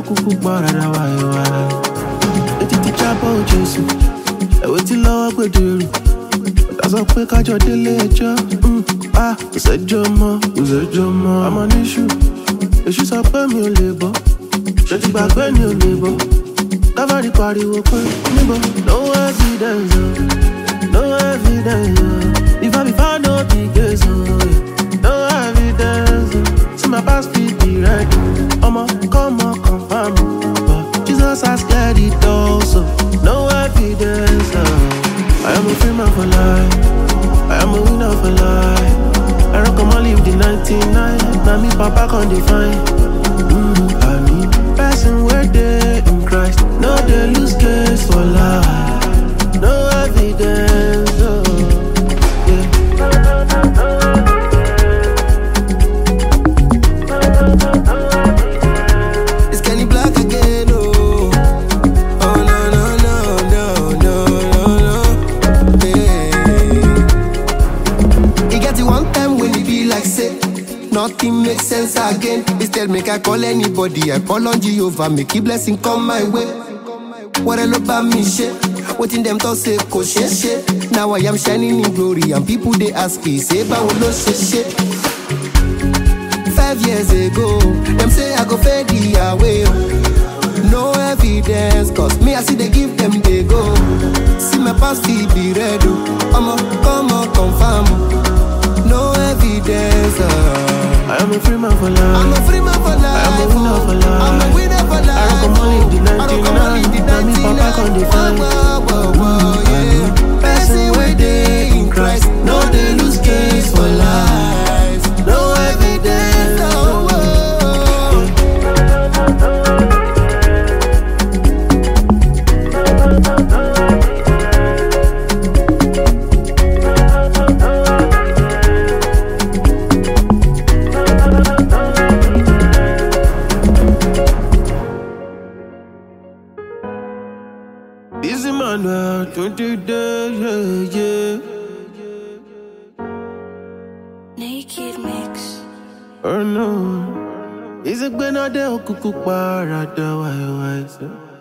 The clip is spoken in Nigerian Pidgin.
òkùnkùn parada wáyé. Etí ti jábọ̀ Jésù, ẹ̀wẹ̀ tí lọ́wọ́ gbèdérù. Ọ̀tá sọ pé kájọ délé ẹjọ́. Kò sẹ́jọ́ mọ́, ọmọ níṣu. Èṣù sọ pé mi ò lè bọ́, ṣé ti gbàgbé mi ò lè bọ́. Dábàdì pariwo pé níbo, no evidence, no evidence. Before no be case, no evidence. See my past feet be right. Come on, confirm. Jesus has cleared it all, so no evidence. I am a free man for life, I am a winner for life. I recommend live the 99. Now me papa can't define. I mean, person where they in Christ, no they lose case for life. No evidence. It's Kenny Black again, oh. Oh no. Hey. He get it one time when he be like say nothing makes sense again. Instead make I call anybody, I call on Jehovah, make his blessing come my way. What I love about me shit, what in them talk say ko shit. Now I am shining in glory and people they ask me say about no shit. 5 years ago, them say I go fade away. No evidence, cause me I see they give them they go. See my past feet be red, come on, confirm. No evidence. I am a free man for life. I'm a free man for life. I am a winner for life. I'm a winner for life. I recommend the 99. Now me papa can't define. Yeah. Person where they in Christ, no they lose case for life. No evidence. This Emmanuel, 20 days, yeah. Naked mix. Oh no, is it been a day or cuckoo parada? Why?